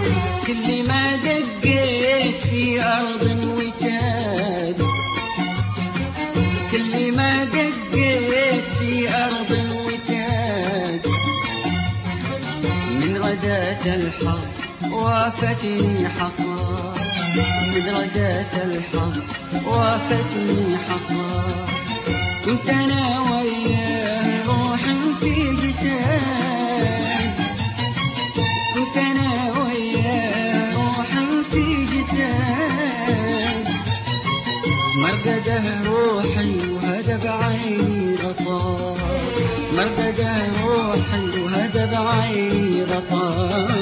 كل ما دقيت في أرض الوتاد، كل ما دقيت في أرض الوتاد، من غداة الحظ وافتني حصاد، من غداة الحظ وافتني حصاد. كنت أنا وياه روح في جساد، كنت أنا وياه روح في جساد، مرقده روحي وهدى بعيني غطاء، مرقده روحي وهدى بعيني غطاء.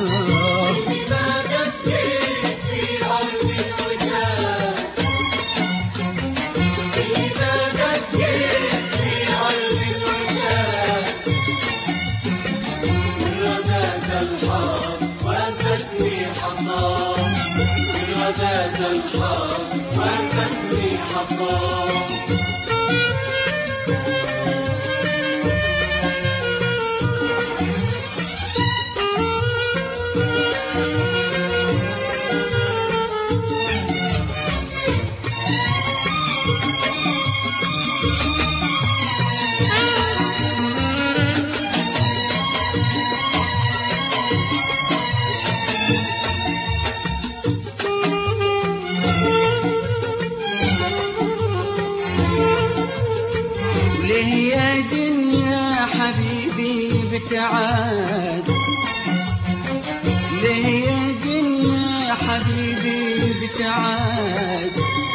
غداة الحظ وافتني حصاد. ليه يا دنيا حبيبي بتعاد، ليه يا دنيا حبيبي بتعاد،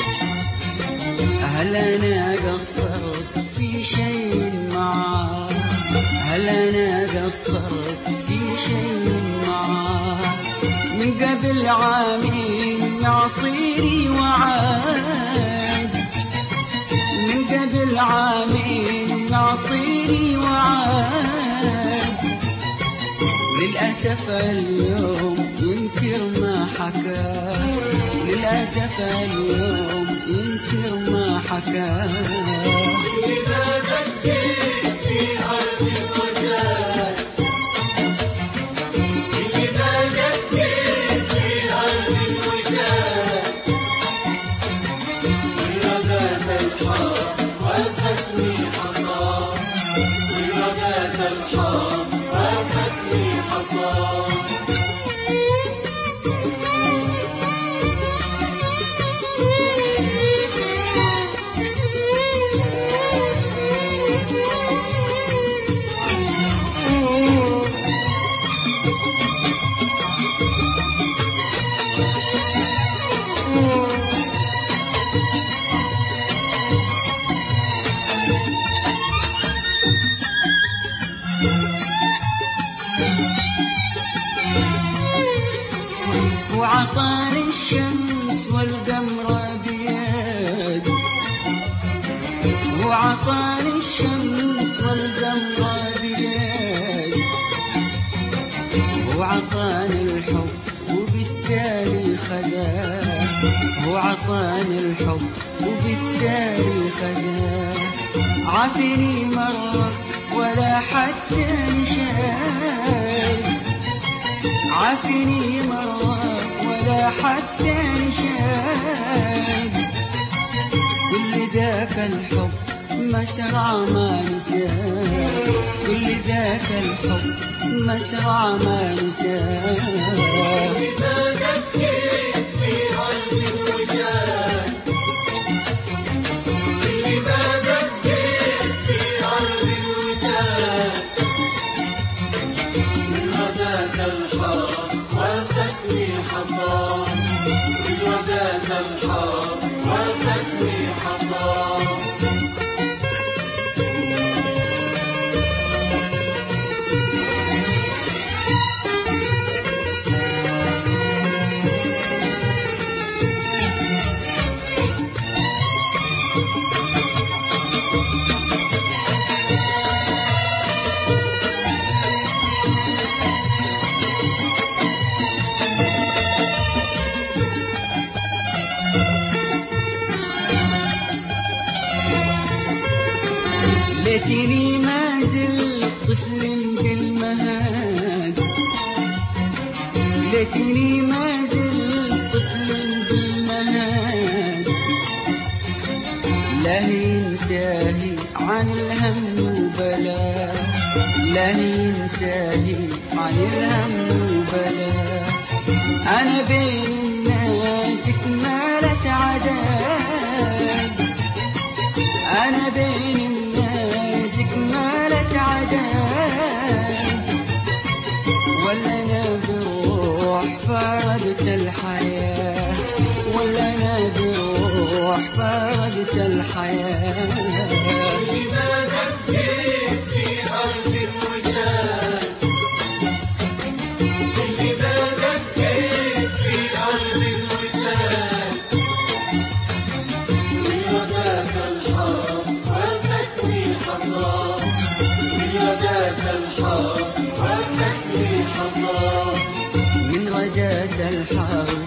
هل أنا قصرت في شيء معاك، هل أنا قصرت في شيء معاك، من قبل عامين يعطيني وعاد، من قبل عامين يعطيني وعاد، للأسف اليوم ينكر ما حكى، للأسف اليوم ينكر ما حكى. إذا دقيت في أرض الوداد، إذا دقيت في أرض الوداد، غداة الحظ وافتني حصاد، غداة الحظ وافتني حصاد. وعطاني الشمس والقمر بيد، وعطاني الشمس والقمر بيد، وعطاني الحب وبالتالي خداه، وعطاني الحب وبالتالي خداه، عافني مرة ولا حتى نشاف، عافني مرة ولا حتى نشاف، كل ذاك الحب مسرع ما نساه، كل ذاك الحب مسرع ما نساه. إذا دقيت في أرض الوداد، إذا دقيت في أرض الوداد، من غداة الحظ وافتني حصاد، من غداة الحظ وافتني حصاد. ليتني ما زلت طفل بالمهاد، ليتني ما زلت طفل بالمهاد، لا ينساهي عن الهم وبلا، لا ينساهي عن الهم وبلا. أنا بين الناس كمالة عداد، أنا بين الناس كمالة عداد، ولا أنا بروح فارقت الحياة، ولا أنا بروح فارقت الحياة. لماذا بكيت في أرض الوداد؟ لماذا بكيت في أرض الوداد؟ من رداك الحار وفتني حصاد، من رداك الحار وفتني حصاد، من رداك الحار